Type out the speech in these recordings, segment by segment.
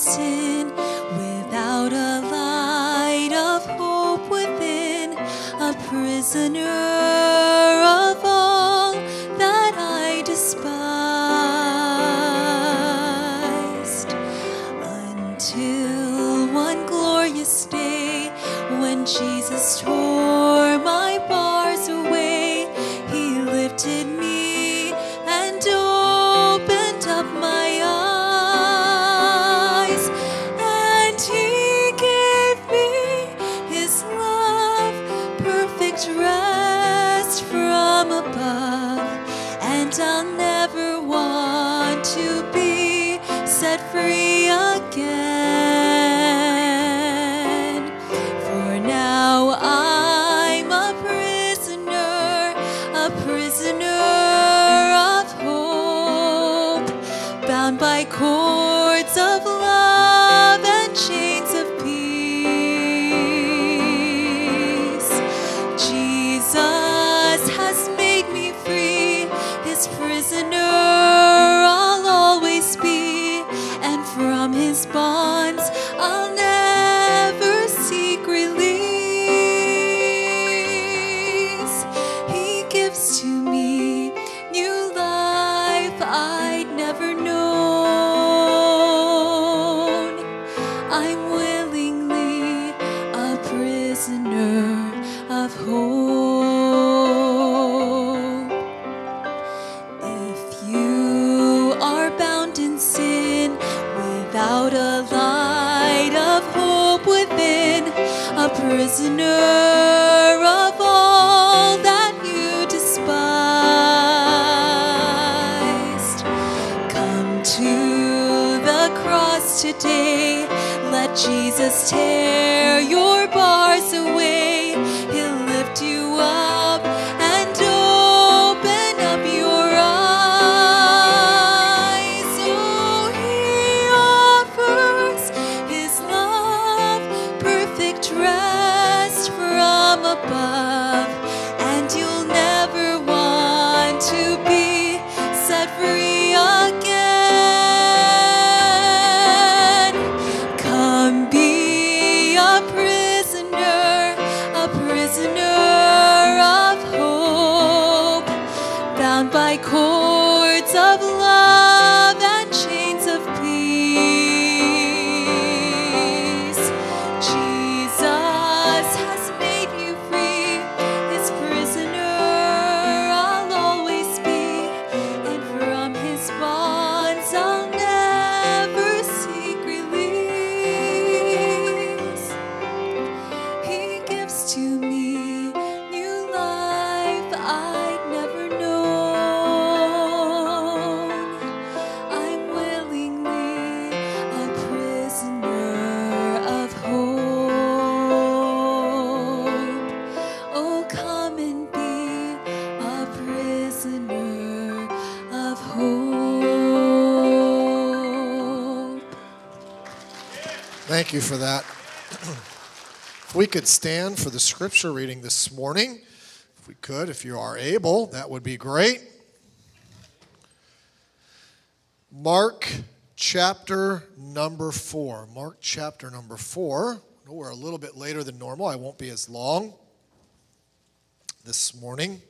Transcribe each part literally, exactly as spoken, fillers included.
sin, without a light of hope within, a prisoner of all that I despised. Until one glorious day, when Jesus tore my bars away, he lifted me and opened up my eyes, and he gave me his love, perfect rest from above, and I'll never want to be set free again. For now I'm a prisoner, a prisoner of hope, bound by cords of love and chains of peace. Jesus has made me free, his prisoner I'll always be, and from his bonds I'll never seek release. He gives to me new life I'd never known. I'm willingly a prisoner of hope. If you are bound in sin, without a light of hope within, a prisoner of all that you despised, come to the cross today. Let Jesus tear your bars away. He'll lift you up and open up your eyes. Oh, he offers his love, perfect rest from above, and you'll never want to be set free again. Come be a prisoner, a prisoner of hope, bound by cords of love and chains of peace. Jesus has made you free, his prisoner I'll always be, and from his bonds I'll never seek release. He gives to me new life I'd never known. I'm willingly a prisoner of hope. Oh, come and be a prisoner of hope. Thank you for that. If we could stand for the scripture reading this morning, if we could, if you are able, that would be great. Mark chapter number four. Mark chapter number four. I know we're a little bit later than normal. I won't be as long this morning.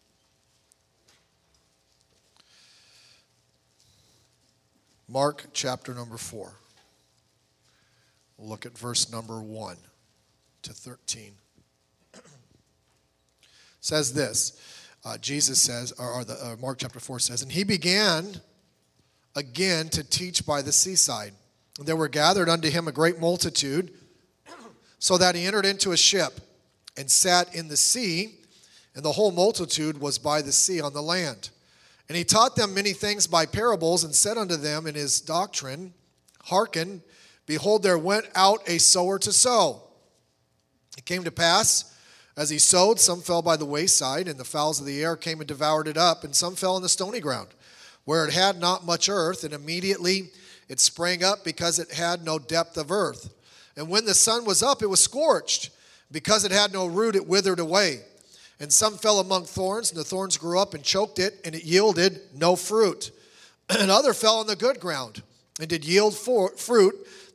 Mark chapter number four. We'll look at verse number one to thirteen. It says this, uh, Jesus says, or, or the, uh, Mark chapter four says, and he began again to teach by the seaside. And there were gathered unto him a great multitude, so that he entered into a ship and sat in the sea, and the whole multitude was by the sea on the land. And he taught them many things by parables, and said unto them in his doctrine, Hearken, behold, there went out a sower to sow. It came to pass, as he sowed, some fell by the wayside, and the fowls of the air came and devoured it up, and some fell in the stony ground, where it had not much earth, and immediately it sprang up, because it had no depth of earth. And when the sun was up, it was scorched. Because it had no root, it withered away. And some fell among thorns, and the thorns grew up and choked it, and it yielded no fruit. And other fell on the good ground, and did yield for, fruit,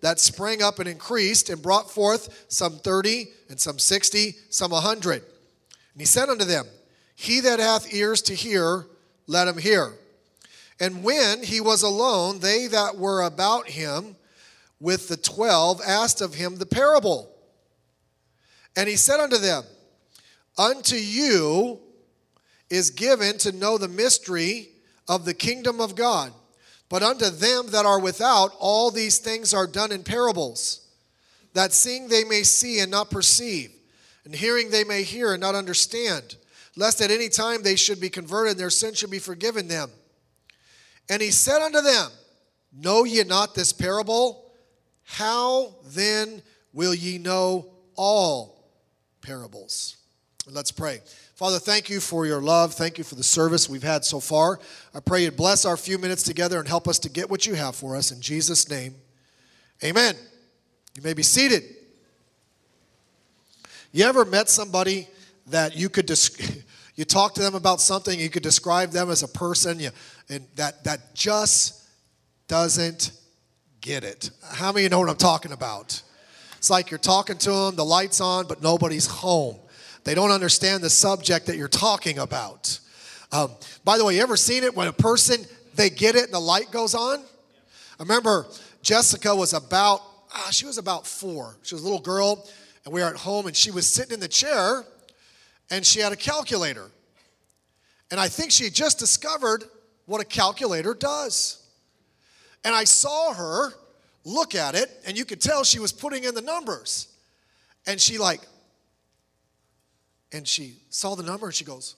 that sprang up and increased and brought forth some thirty and some sixty, some a hundred. And he said unto them, He that hath ears to hear, let him hear. And when he was alone, they that were about him with the twelve asked of him the parable. And he said unto them, Unto you is given to know the mystery of the kingdom of God. But unto them that are without, all these things are done in parables, that seeing they may see and not perceive, and hearing they may hear and not understand, lest at any time they should be converted, and their sin should be forgiven them. And he said unto them, Know ye not this parable? How then will ye know all parables? Let's pray. Father, thank you for your love. Thank you for the service we've had so far. I pray you'd bless our few minutes together and help us to get what you have for us. In Jesus' name, amen. You may be seated. You ever met somebody that you could, des- you talk to them about something, you could describe them as a person, you, and that, that just doesn't get it? How many of you know what I'm talking about? It's like you're talking to them, the light's on, but nobody's home. They don't understand the subject that you're talking about. Um, by the way, you ever seen it when a person, they get it and the light goes on? I remember Jessica was about, ah, she was about four. She was a little girl, and we were at home, and she was sitting in the chair, and she had a calculator. And I think she just discovered what a calculator does. And I saw her look at it, and you could tell she was putting in the numbers. And she like, and she saw the number, and she goes,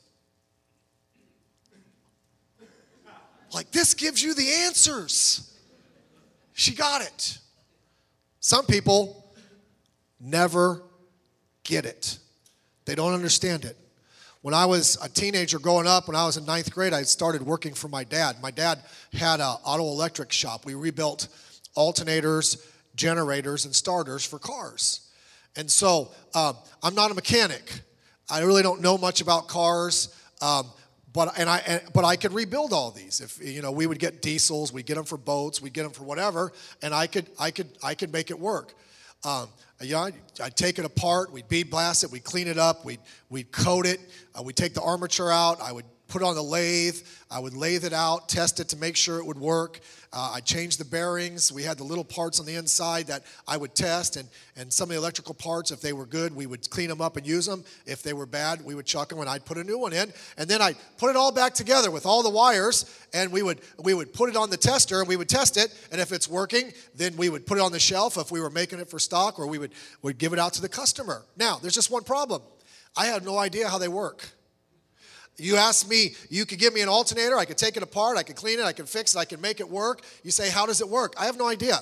like, this gives you the answers. She got it. Some people never get it. They don't understand it. When I was a teenager growing up, when I was in ninth grade, I started working for my dad. My dad had an auto electric shop. We rebuilt alternators, generators, and starters for cars. And so uh, I'm not a mechanic. I really don't know much about cars, um, but and I and, but I could rebuild all these. If you know, we would get diesels, we'd get them for boats, we'd get them for whatever, and I could I could I could make it work. Um, you know, I'd, I'd take it apart, we'd bead blast it, we'd clean it up, we'd we'd coat it, uh, we'd take the armature out, I would put it on the lathe, I would lathe it out, test it to make sure it would work. Uh, I changed the bearings. We had the little parts on the inside that I would test, and, and some of the electrical parts, if they were good, we would clean them up and use them. If they were bad, we would chuck them, and I'd put a new one in. And then I'd put it all back together with all the wires, and we would we would put it on the tester, and we would test it. And if it's working, then we would put it on the shelf if we were making it for stock, or we would would give it out to the customer. Now, there's just one problem. I had no idea how they work. You ask me, you could give me an alternator, I could take it apart, I could clean it, I could fix it, I could make it work. You say, how does it work? I have no idea.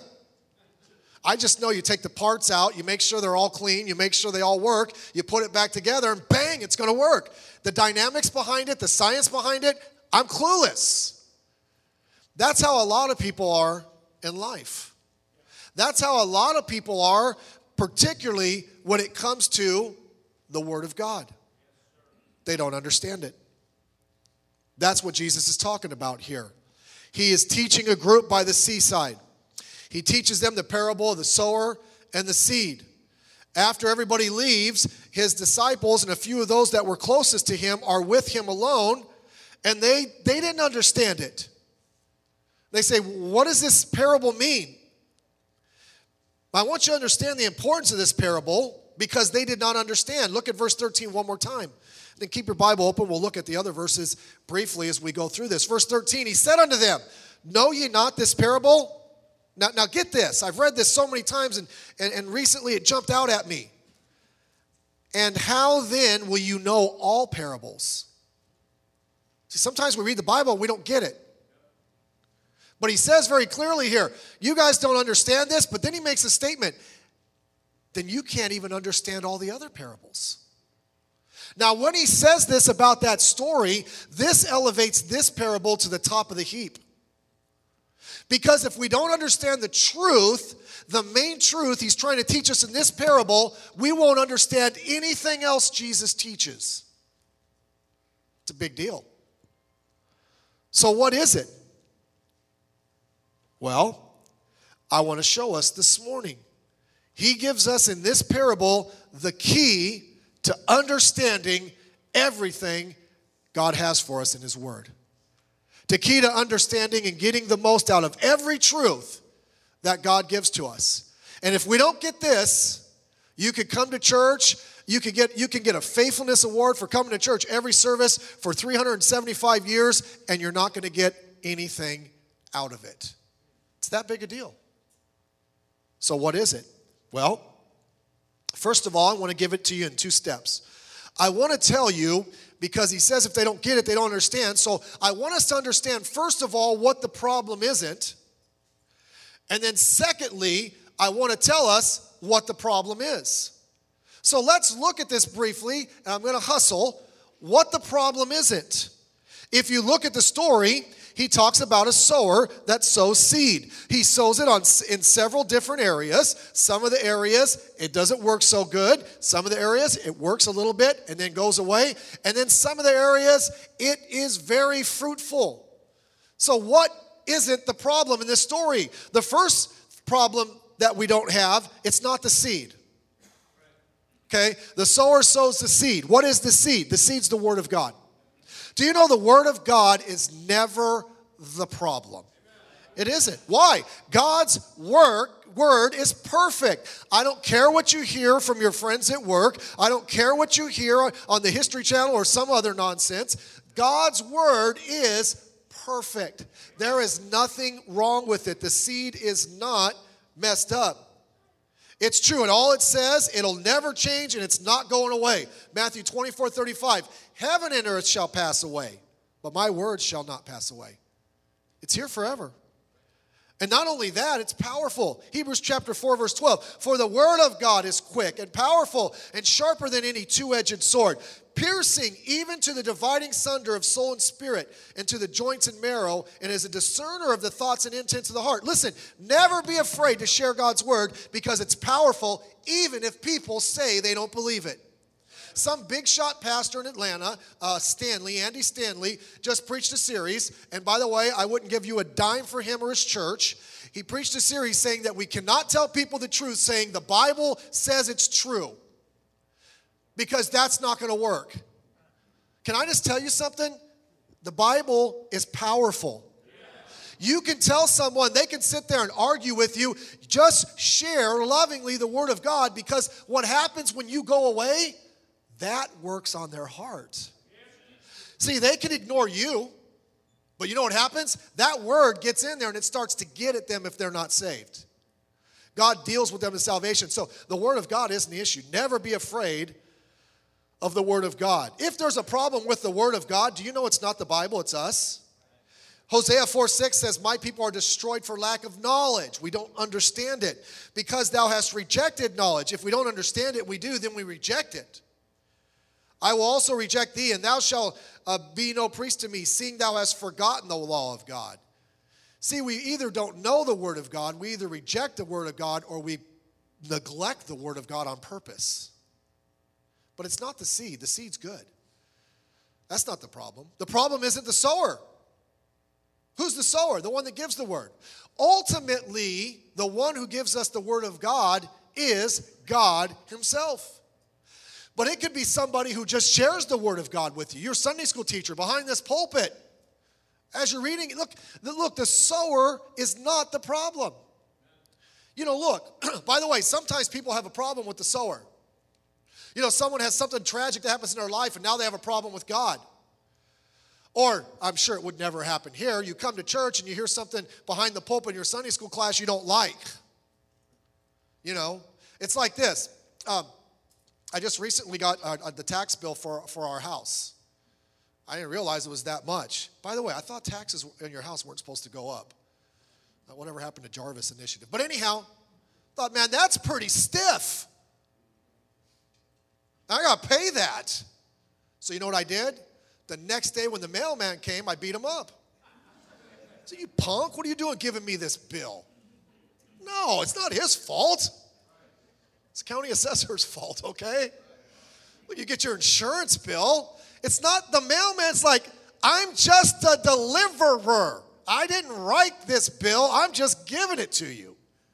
I just know you take the parts out, you make sure they're all clean, you make sure they all work, you put it back together, and bang, it's going to work. The dynamics behind it, the science behind it, I'm clueless. That's how a lot of people are in life. That's how a lot of people are, particularly when it comes to the Word of God. They don't understand it. That's what Jesus is talking about here. He is teaching a group by the seaside. He teaches them the parable of the sower and the seed. After everybody leaves, his disciples and a few of those that were closest to him are with him alone, and they, they didn't understand it. They say, what does this parable mean? I want you to understand the importance of this parable because they did not understand. Look at verse thirteen one more time. Then keep your Bible open. We'll look at the other verses briefly as we go through this. Verse thirteen, he said unto them, Know ye not this parable? Now, now get this. I've read this so many times, and, and, and recently it jumped out at me. And how then will you know all parables? See, sometimes we read the Bible and we don't get it. But he says very clearly here, you guys don't understand this, but then he makes a statement. Then you can't even understand all the other parables. Now, when he says this about that story, this elevates this parable to the top of the heap. Because if we don't understand the truth, the main truth he's trying to teach us in this parable, we won't understand anything else Jesus teaches. It's a big deal. So what is it? Well, I want to show us this morning. He gives us in this parable the key to understanding everything God has for us in His Word. The key to understanding and getting the most out of every truth that God gives to us. And if we don't get this, you could come to church, you could get you can get a faithfulness award for coming to church every service for three hundred seventy-five years, and you're not going to get anything out of it. It's that big a deal. So what is it? Well, first of all, I want to give it to you in two steps. I want to tell you, because he says if they don't get it, they don't understand. So I want us to understand, first of all, what the problem isn't. And then secondly, I want to tell us what the problem is. So let's look at this briefly, and I'm going to hustle what the problem isn't. If you look at the story, he talks about a sower that sows seed. He sows it on in several different areas. Some of the areas, it doesn't work so good. Some of the areas, it works a little bit and then goes away. And then some of the areas, it is very fruitful. So what isn't the problem in this story? The first problem that we don't have, it's not the seed. Okay? The sower sows the seed. What is the seed? The seed's the Word of God. Do you know the Word of God is never the problem? It isn't. Why? God's word, word is perfect. I don't care what you hear from your friends at work. I don't care what you hear on the History Channel or some other nonsense. God's Word is perfect. There is nothing wrong with it. The seed is not messed up. It's true, and all it says, it'll never change, and it's not going away. Matthew twenty-four thirty-five, heaven and earth shall pass away, but my words shall not pass away. It's here forever. And not only that, it's powerful. Hebrews chapter four, verse twelve, for the word of God is quick and powerful and sharper than any two-edged sword, piercing even to the dividing sunder of soul and spirit and to the joints and marrow, and is a discerner of the thoughts and intents of the heart. Listen, never be afraid to share God's word because it's powerful even if people say they don't believe it. Some big shot pastor in Atlanta, uh, Stanley, Andy Stanley, just preached a series. And by the way, I wouldn't give you a dime for him or his church. He preached a series saying that we cannot tell people the truth, saying the Bible says it's true. Because that's not going to work. Can I just tell you something? The Bible is powerful. You can tell someone, they can sit there and argue with you. Just share lovingly the Word of God, because what happens when you go away, that works on their heart. See, they can ignore you, but you know what happens? That word gets in there and it starts to get at them if they're not saved. God deals with them in salvation. So the Word of God isn't the issue. Never be afraid of the Word of God. If there's a problem with the Word of God, do you know it's not the Bible, it's us? Hosea four six says, my people are destroyed for lack of knowledge. We don't understand it. Because thou hast rejected knowledge. If we don't understand it, we do, then we reject it. I will also reject thee, and thou shalt uh, be no priest to me, seeing thou hast forgotten the law of God. See, we either don't know the Word of God, we either reject the Word of God, or we neglect the Word of God on purpose. But it's not the seed. The seed's good. That's not the problem. The problem isn't the sower. Who's the sower? The one that gives the word. Ultimately, the one who gives us the Word of God is God Himself. But it could be somebody who just shares the Word of God with you. Your Sunday school teacher behind this pulpit. As you're reading, look, look, the sower is not the problem. You know, look, by the way, sometimes people have a problem with the sower. You know, someone has something tragic that happens in their life, and now they have a problem with God. Or, I'm sure it would never happen here, you come to church and you hear something behind the pulpit in your Sunday school class you don't like. You know, it's like this. Um, I just recently got uh, the tax bill for, for our house. I didn't realize it was that much. By the way, I thought taxes in your house weren't supposed to go up. Uh, whatever happened to Jarvis Initiative. But anyhow, thought, man, that's pretty stiff. I got to pay that. So you know what I did? The next day when the mailman came, I beat him up. I said, you punk, what are you doing giving me this bill? No, it's not his fault. It's the county assessor's fault, okay? Well, you get your insurance bill. It's not, the mailman's like, I'm just a deliverer. I didn't write this bill. I'm just giving it to you.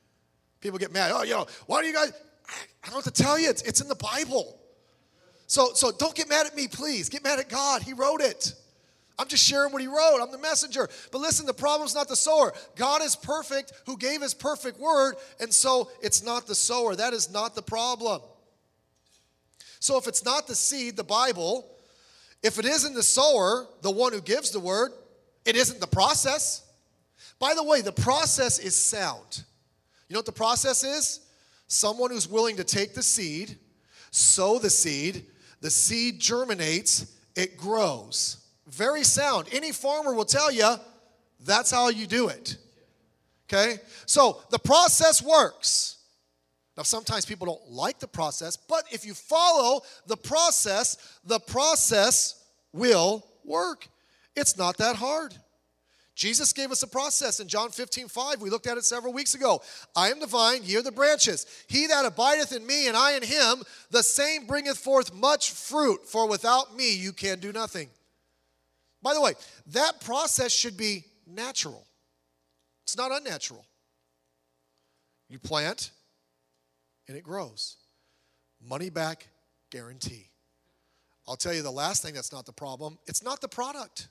People get mad. Oh, you know, why do you guys? I don't know what to tell you. It's, it's in the Bible. So, so don't get mad at me, please. Get mad at God. He wrote it. I'm just sharing what he wrote. I'm the messenger. But listen, the problem's not the sower. God is perfect who gave his perfect word, and so it's not the sower. That is not the problem. So if it's not the seed, the Bible, if it isn't the sower, the one who gives the word, it isn't the process. By the way, the process is sound. You know what the process is? Someone who's willing to take the seed, sow the seed, the seed germinates, it grows. Very sound. Any farmer will tell you that's how you do it. Okay? So the process works. Now, sometimes people don't like the process, but if you follow the process, the process will work. It's not that hard. Jesus gave us a process in John fifteen five. We looked at it several weeks ago. I am the vine, ye are the branches. He that abideth in me and I in him, the same bringeth forth much fruit, for without me you can do nothing. By the way, that process should be natural. It's not unnatural. You plant, and it grows. Money back guarantee. I'll tell you the last thing that's not the problem. It's not the product.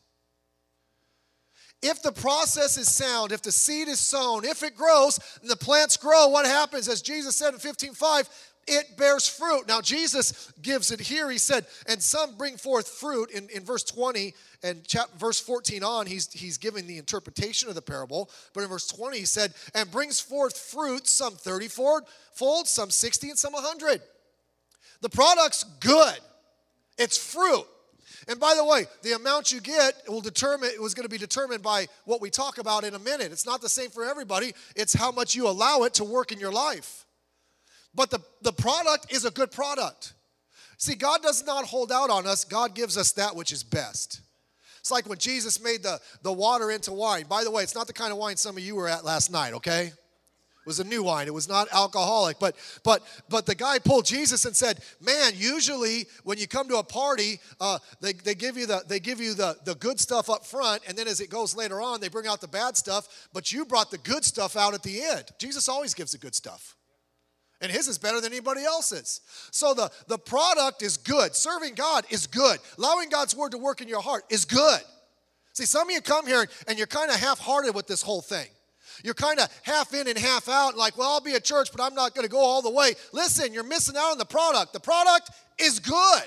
If the process is sound, if the seed is sown, if it grows, and the plants grow, what happens? As Jesus said in fifteen five, it bears fruit. Now, Jesus gives it here. He said, and some bring forth fruit. In, in verse twenty and chapter, verse fourteen on, he's, he's giving the interpretation of the parable. But in verse twenty, he said, and brings forth fruit, some thirty-fold, some sixty, and some one hundred. The product's good. It's fruit. And by the way, the amount you get will determine, it was going to be determined by what we talk about in a minute. It's not the same for everybody. It's how much you allow it to work in your life. But the, the product is a good product. See, God does not hold out on us. God gives us that which is best. It's like when Jesus made the, the water into wine. By the way, it's not the kind of wine some of you were at last night, okay? It was a new wine. It was not alcoholic. But but but the guy pulled Jesus and said, man, usually when you come to a party, uh, they, they give you, the, they give you the, the good stuff up front, and then as it goes later on, they bring out the bad stuff. But you brought the good stuff out at the end. Jesus always gives the good stuff. And his is better than anybody else's. So the, the product is good. Serving God is good. Allowing God's word to work in your heart is good. See, some of you come here and you're kind of half-hearted with this whole thing. You're kind of half in and half out, and like, well, I'll be at church, but I'm not going to go all the way. Listen, you're missing out on the product. The product is good.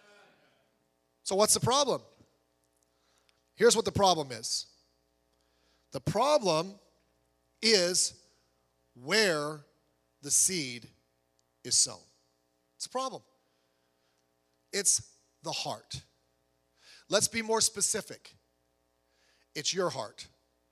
So what's the problem? Here's what the problem is. The problem is where the seed is sown. It's a problem. It's the heart. Let's be more specific. It's your heart.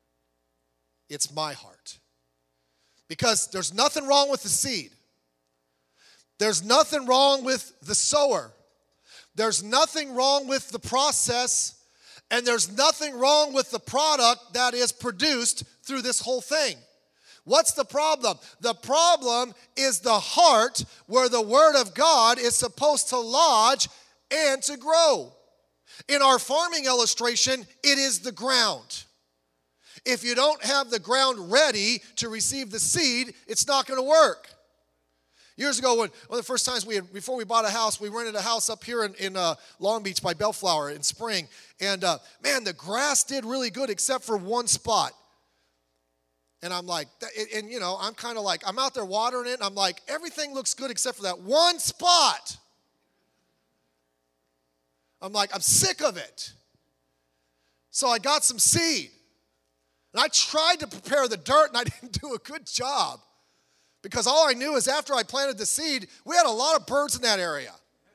It's my heart. Because there's nothing wrong with the seed. There's nothing wrong with the sower. There's nothing wrong with the process. And there's nothing wrong with the product that is produced through this whole thing. What's the problem? The problem is the heart where the word of God is supposed to lodge and to grow. In our farming illustration, it is the ground. If you don't have the ground ready to receive the seed, it's not going to work. Years ago, when one of the first times we had, before we bought a house, we rented a house up here in, in uh, Long Beach by Bellflower in spring. And uh, man, the grass did really good except for one spot. And I'm like, and you know, I'm kind of like, I'm out there watering it, and I'm like, everything looks good except for that one spot. I'm like, I'm sick of it. So I got some seed. And I tried to prepare the dirt, and I didn't do a good job. Because all I knew is after I planted the seed, we had a lot of birds in that area.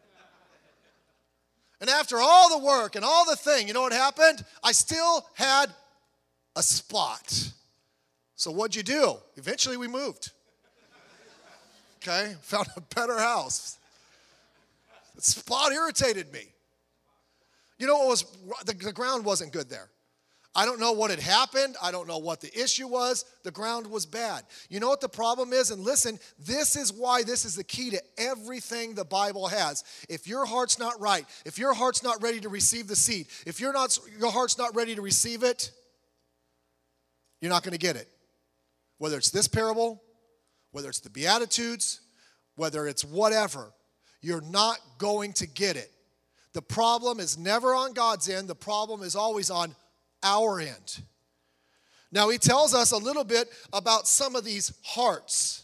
And after all the work and all the thing, you know what happened? I still had a spot. So what'd you do? Eventually we moved. Okay? Found a better house. The spot irritated me. You know what was, the, the ground wasn't good there. I don't know what had happened. I don't know what the issue was. The ground was bad. You know what the problem is? And listen, this is why this is the key to everything the Bible has. If your heart's not right, if your heart's not ready to receive the seed, if you're not, your heart's not ready to receive it, you're not going to get it. Whether it's this parable, whether it's the Beatitudes, whether it's whatever, you're not going to get it. The problem is never on God's end. The problem is always on our end. Now, he tells us a little bit about some of these hearts.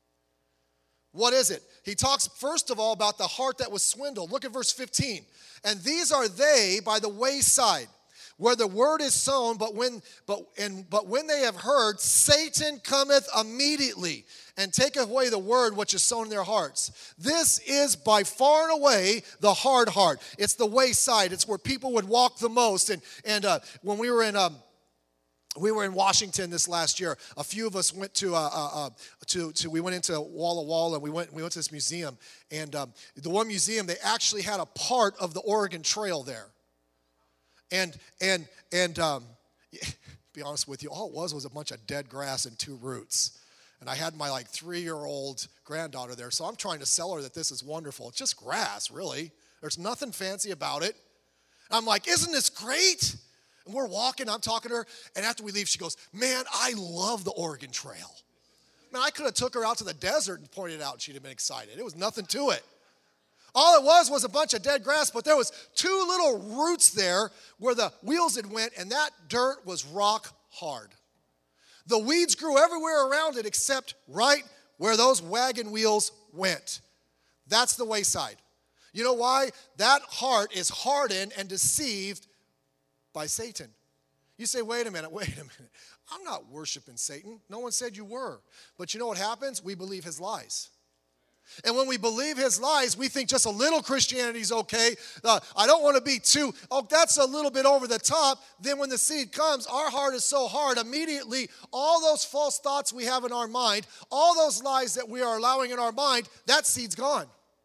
What is it? He talks, first of all, about the heart that was swindled. Look at verse fifteen. And these are they by the wayside, where the word is sown, but when but and but when they have heard, Satan cometh immediately and taketh away the word which is sown in their hearts. This is by far and away the hard heart. It's the wayside. It's where people would walk the most. And and uh, when we were in um, we were in Washington this last year, a few of us went to uh, uh, to to we went into Walla Walla and we went we went to this museum. And um, the one museum, they actually had a part of the Oregon Trail there. And, and, and um, be honest with you, all it was was a bunch of dead grass and two roots. And I had my like three-year-old granddaughter there, so I'm trying to sell her that this is wonderful. It's just grass, really. There's nothing fancy about it. I'm like, isn't this great? And we're walking, I'm talking to her, and after we leave, she goes, man, I love the Oregon Trail. Man, I could have took her out to the desert and pointed it out, and she'd have been excited. There was nothing to it. All it was was a bunch of dead grass, but there was two little roots there where the wheels had went, and that dirt was rock hard. The weeds grew everywhere around it except right where those wagon wheels went. That's the wayside. You know why? That heart is hardened and deceived by Satan. You say, wait a minute, wait a minute. I'm not worshiping Satan. No one said you were. But you know what happens? We believe his lies. And when we believe his lies, we think just a little Christianity is okay. Uh, I don't want to be too, oh, that's a little bit over the top. Then when the seed comes, our heart is so hard. Immediately, all those false thoughts we have in our mind, all those lies that we are allowing in our mind, that seed's gone.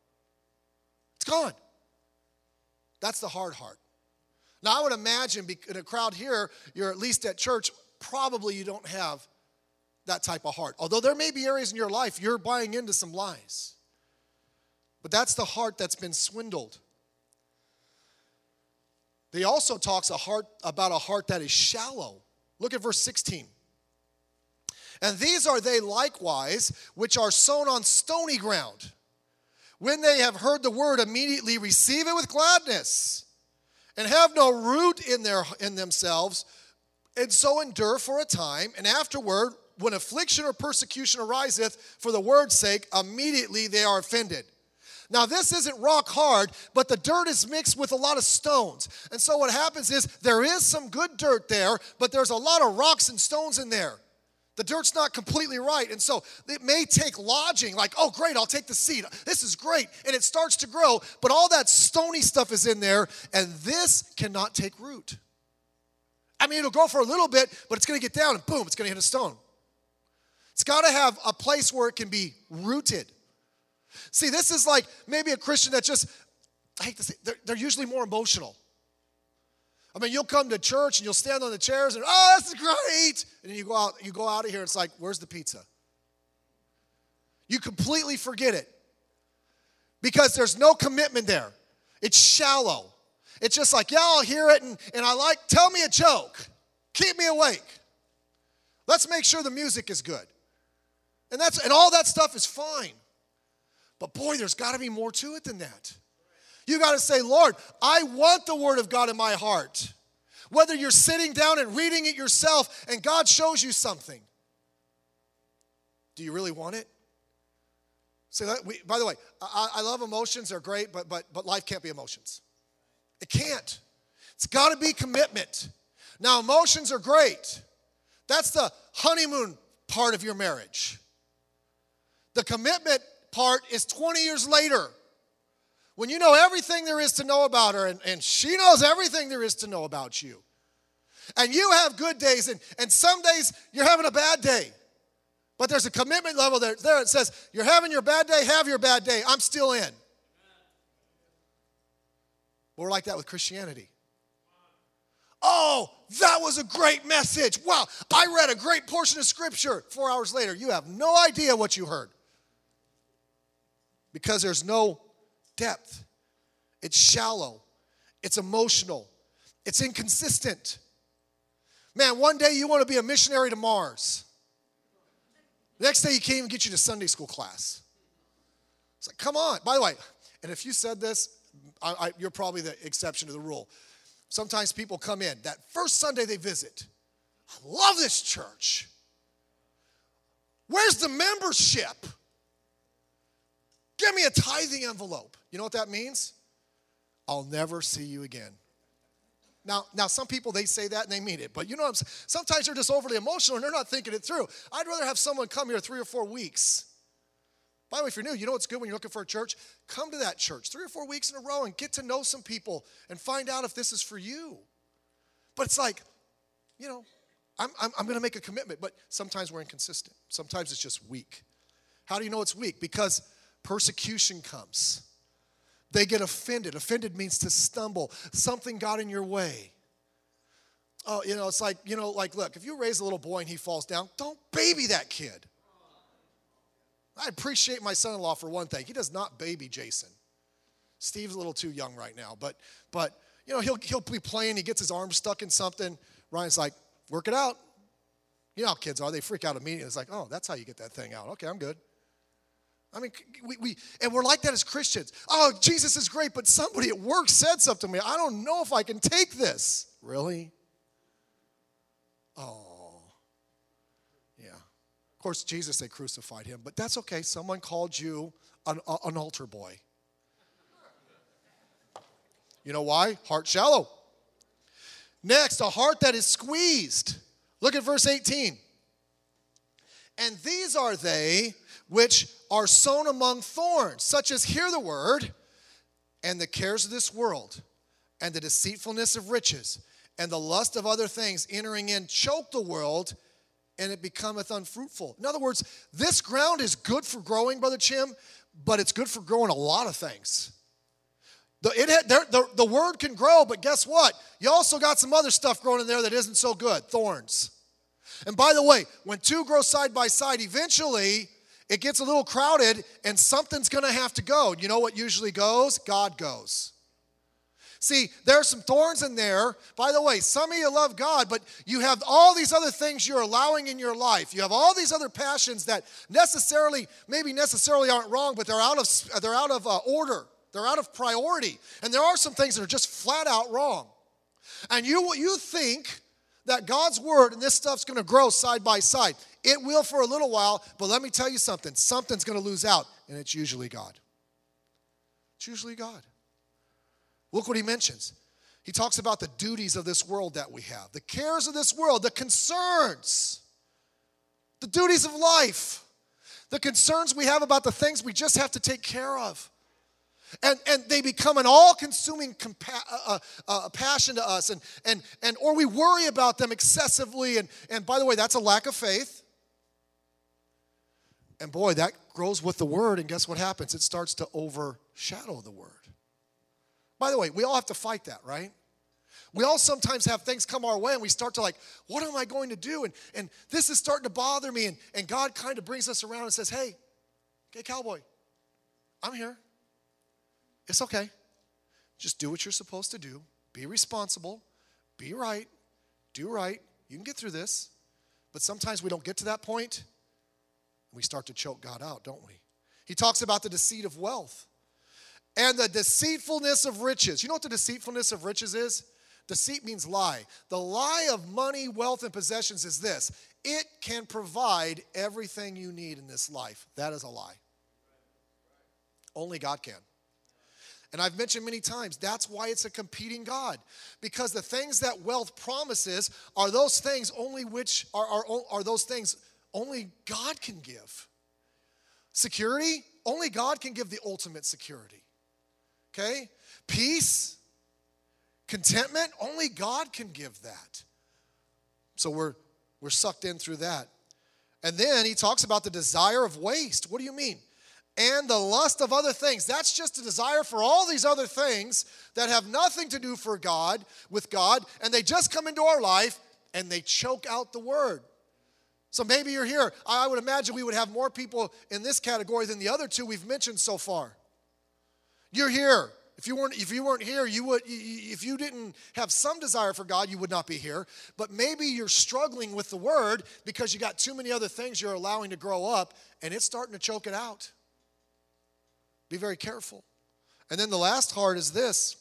It's gone. That's the hard heart. Now, I would imagine in a crowd here, you're at least at church, probably you don't have that type of heart. Although there may be areas in your life you're buying into some lies. But that's the heart that's been swindled. He also talks a heart about a heart that is shallow. Look at verse sixteen. And these are they likewise, which are sown on stony ground. When they have heard the word, immediately receive it with gladness, and have no root in their in themselves, and so endure for a time, and afterward, when affliction or persecution ariseth for the word's sake, immediately they are offended. Now, this isn't rock hard, but the dirt is mixed with a lot of stones. And so what happens is there is some good dirt there, but there's a lot of rocks and stones in there. The dirt's not completely right. And so it may take lodging, like, oh, great, I'll take the seed. This is great. And it starts to grow, but all that stony stuff is in there, and this cannot take root. I mean, it'll grow for a little bit, but it's going to get down, and boom, it's going to hit a stone. It's got to have a place where it can be rooted. See, this is like maybe a Christian that just, I hate to say, they're, they're usually more emotional. I mean, you'll come to church and you'll stand on the chairs and, oh, this is great. And then you go out, you go out of here, it's like, where's the pizza? You completely forget it because there's no commitment there. It's shallow. It's just like, yeah, I'll hear it and, and I like, tell me a joke. Keep me awake. Let's make sure the music is good. And that's and all that stuff is fine. But boy, there's got to be more to it than that. You got to say, Lord, I want the word of God in my heart. Whether you're sitting down and reading it yourself and God shows you something. Do you really want it? So that we, by the way, I, I love emotions. They're great, but, but, but life can't be emotions. It can't. It's got to be commitment. Now, emotions are great. That's the honeymoon part of your marriage. The commitment part is twenty years later. When you know everything there is to know about her and, and she knows everything there is to know about you. And you have good days and, and some days you're having a bad day. But there's a commitment level there. There it says, you're having your bad day, have your bad day. I'm still in. We're like that with Christianity. Oh, that was a great message. Wow, I read a great portion of Scripture. Four hours later, you have no idea what you heard. Because there's no depth. It's shallow. It's emotional. It's inconsistent. Man, one day you want to be a missionary to Mars. The next day he can't even get you to Sunday school class. It's like, come on. By the way, and if you said this, I, I, you're probably the exception to the rule. Sometimes people come in, that first Sunday they visit, I love this church. Where's the membership? Give me a tithing envelope. You know what that means? I'll never see you again. Now, now some people, they say that and they mean it. But you know what I'm saying? Sometimes they're just overly emotional and they're not thinking it through. I'd rather have someone come here three or four weeks. By the way, if you're new, you know what's good when you're looking for a church? Come to that church three or four weeks in a row and get to know some people and find out if this is for you. But it's like, you know, I'm, I'm, I'm going to make a commitment. But sometimes we're inconsistent. Sometimes it's just weak. How do you know it's weak? Because persecution comes. They get offended. Offended means to stumble. Something got in your way. Oh, you know, it's like, you know, like, look, if you raise a little boy and he falls down, don't baby that kid. I appreciate my son-in-law for one thing. He does not baby Jason. Steve's a little too young right now. But, but you know, he'll, he'll be playing. He gets his arm stuck in something. Ryan's like, work it out. You know how kids are. They freak out immediately. It's like, oh, that's how you get that thing out. Okay, I'm good. I mean, we, we and we're like that as Christians. Oh, Jesus is great, but somebody at work said something to me. I don't know if I can take this. Really? Oh. Yeah. Of course, Jesus, they crucified him, but that's okay. Someone called you an, an altar boy. You know why? Heart shallow. Next, a heart that is squeezed. Look at verse eighteen. And these are they which are sown among thorns, such as hear the word, and the cares of this world, and the deceitfulness of riches, and the lust of other things entering in choke the world, and it becometh unfruitful. In other words, this ground is good for growing, Brother Chim, but it's good for growing a lot of things. The, it had, the, the word can grow, but guess what? You also got some other stuff growing in there that isn't so good, thorns. And by the way, when two grow side by side, eventually it gets a little crowded and something's going to have to go. You know what usually goes? God goes. See, there are some thorns in there. By the way, some of you love God, but you have all these other things you're allowing in your life. You have all these other passions that necessarily, maybe necessarily aren't wrong, but they're out of, they're out of uh, order. They're out of priority. And there are some things that are just flat out wrong. And you, you think that God's word and this stuff's going to grow side by side. It will for a little while, but let me tell you something. Something's going to lose out, and it's usually God. It's usually God. Look what he mentions. He talks about the duties of this world that we have, the cares of this world, the concerns, the duties of life, the concerns we have about the things we just have to take care of. And, and they become an all-consuming compa- uh, uh, passion to us, and, and, and or we worry about them excessively. And, and by the way, that's a lack of faith. And boy, that grows with the word, and guess what happens? It starts to overshadow the word. By the way, we all have to fight that, right? We all sometimes have things come our way, and we start to like, what am I going to do? And, and this is starting to bother me, and, and God kind of brings us around and says, hey, okay, cowboy, I'm here. It's okay. Just do what you're supposed to do. Be responsible. Be right. Do right. You can get through this. But sometimes we don't get to that point, and we start to choke God out, don't we? He talks about the deceit of wealth and the deceitfulness of riches. You know what the deceitfulness of riches is? Deceit means lie. The lie of money, wealth, and possessions is this. It can provide everything you need in this life. That is a lie. Only God can. And I've mentioned many times, that's why it's a competing God. Because the things that wealth promises are those things only which are, are, are those things only God can give. Security, only God can give the ultimate security. Okay? Peace, contentment, only God can give that. So we're, we're sucked in through that. And then he talks about the desire of waste. What do you mean? And the lust of other things. That's just a desire for all these other things that have nothing to do for God, with God, and they just come into our life and they choke out the word. So maybe you're here. I would imagine we would have more people in this category than the other two we've mentioned so far. You're here. If you weren't, if you weren't here, you would. If you didn't have some desire for God, you would not be here. But maybe you're struggling with the Word because you got too many other things you're allowing to grow up, and it's starting to choke it out. Be very careful. And then the last heart is this: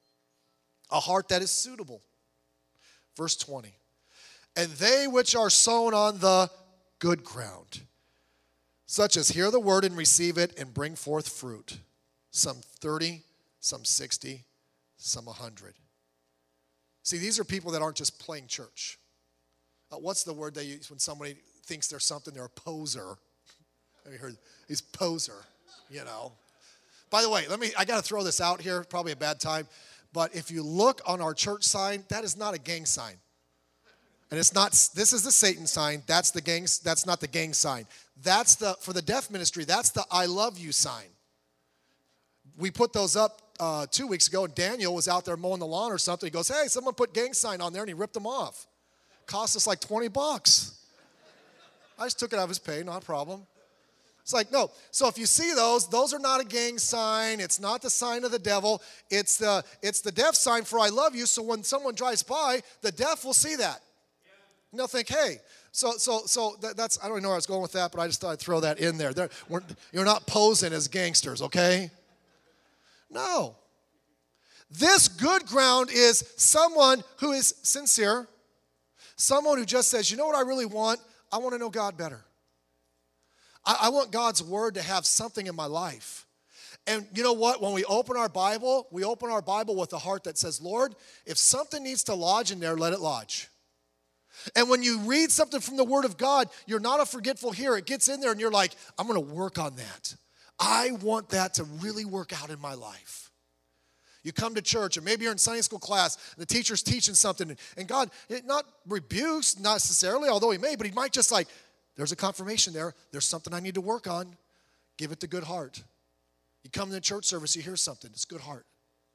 a heart that is suitable. Verse twenty. And they which are sown on the good ground, such as hear the word and receive it and bring forth fruit, some thirty, some sixty, some a hundred. See, these are people that aren't just playing church. Uh, what's the word they use when somebody thinks they're something? They're a poser. Have you heard? He's poser, you know. By the way, let me, I got to throw this out here, probably a bad time, but if you look on our church sign, that is not a gang sign. And it's not, this is the Satan sign, that's the gang, that's not the gang sign. That's the, for the deaf ministry, that's the I love you sign. We put those up uh, two weeks ago, and Daniel was out there mowing the lawn or something. He goes, hey, someone put gang sign on there, and he ripped them off. Cost us like twenty bucks. I just took it out of his pay, not a problem. It's like, no. So if you see those, those are not a gang sign. It's not the sign of the devil. It's the, it's the deaf sign for I love you, so when someone drives by, the deaf will see that. And they'll think, hey, so so so that, that's, I don't know where I was going with that, but I just thought I'd throw that in there. We're, you're not posing as gangsters, okay? No. This good ground is someone who is sincere, someone who just says, you know what I really want? I want to know God better. I, I want God's word to have something in my life. And you know what? When we open our Bible, we open our Bible with a heart that says, Lord, if something needs to lodge in there, let it lodge. And when you read something from the Word of God, you're not a forgetful hearer. It gets in there and you're like, I'm going to work on that. I want that to really work out in my life. You come to church, and maybe you're in Sunday school class, and the teacher's teaching something, and God, it not rebukes, not necessarily, although he may, but he might just like, there's a confirmation there. There's something I need to work on. Give it the good heart. You come to the church service, you hear something. It's good heart.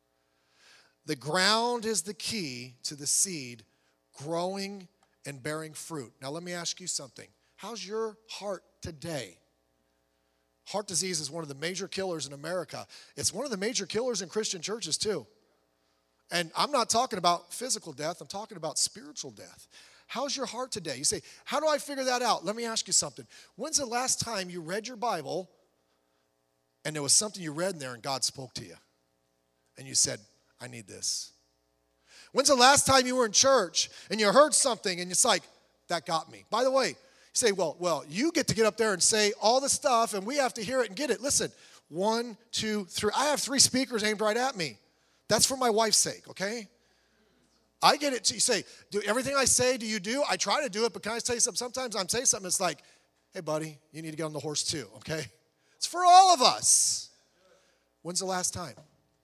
The ground is the key to the seed growing and bearing fruit. Now let me ask you something. How's your heart today? Heart disease is one of the major killers in America. It's one of the major killers in Christian churches too. And I'm not talking about physical death. I'm talking about spiritual death. How's your heart today? You say, how do I figure that out? Let me ask you something. When's the last time you read your Bible and there was something you read in there and God spoke to you? And you said, I need this. When's the last time you were in church and you heard something and it's like, that got me? By the way, you say, well, well, you get to get up there and say all the stuff and we have to hear it and get it. Listen, one, two, three. I have three speakers aimed right at me. That's for my wife's sake, okay? I get it. You say, do everything I say, do you do? I try to do it, but can I tell you something? Sometimes I'm saying something, it's like, hey, buddy, you need to get on the horse too, okay? It's for all of us. When's the last time?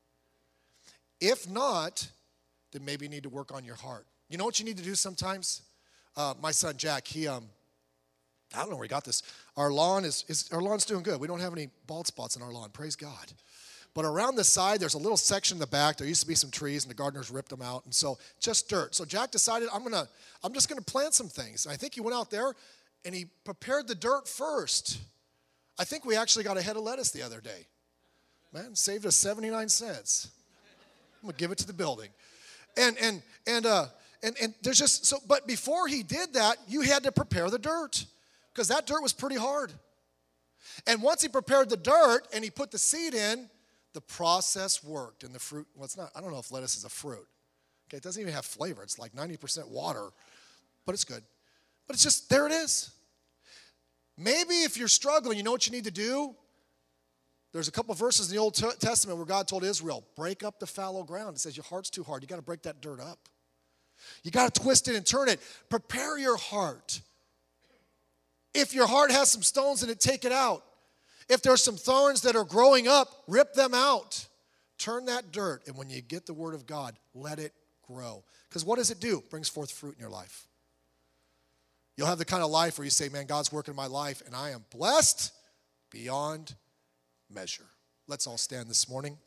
If not, then maybe you need to work on your heart. You know what you need to do sometimes? Uh, my son Jack, he, um, I don't know where he got this. Our lawn is, is, our lawn's doing good. We don't have any bald spots in our lawn, praise God. But around the side, there's a little section in the back. There used to be some trees, and the gardeners ripped them out, and so just dirt. So Jack decided, I'm gonna, I'm just gonna plant some things. And I think he went out there, and he prepared the dirt first. I think we actually got a head of lettuce the other day. Man, saved us seventy-nine cents. I'm gonna give it to the building. And and and uh and and there's just so but before he did that, you had to prepare the dirt because that dirt was pretty hard. And once he prepared the dirt and he put the seed in, the process worked and the fruit, well, it's not, I don't know if lettuce is a fruit. Okay, it doesn't even have flavor. It's like ninety percent water, but it's good. But it's just, there it is. Maybe if you're struggling, you know what you need to do? There's a couple of verses in the Old Testament where God told Israel, break up the fallow ground. It says your heart's too hard. You got to break that dirt up. You got to twist it and turn it. Prepare your heart. If your heart has some stones in it, take it out. If there's some thorns that are growing up, rip them out. Turn that dirt, and when you get the word of God, let it grow. Because what does it do? It brings forth fruit in your life. You'll have the kind of life where you say, man, God's working in my life, and I am blessed beyond measure. Let's all stand this morning.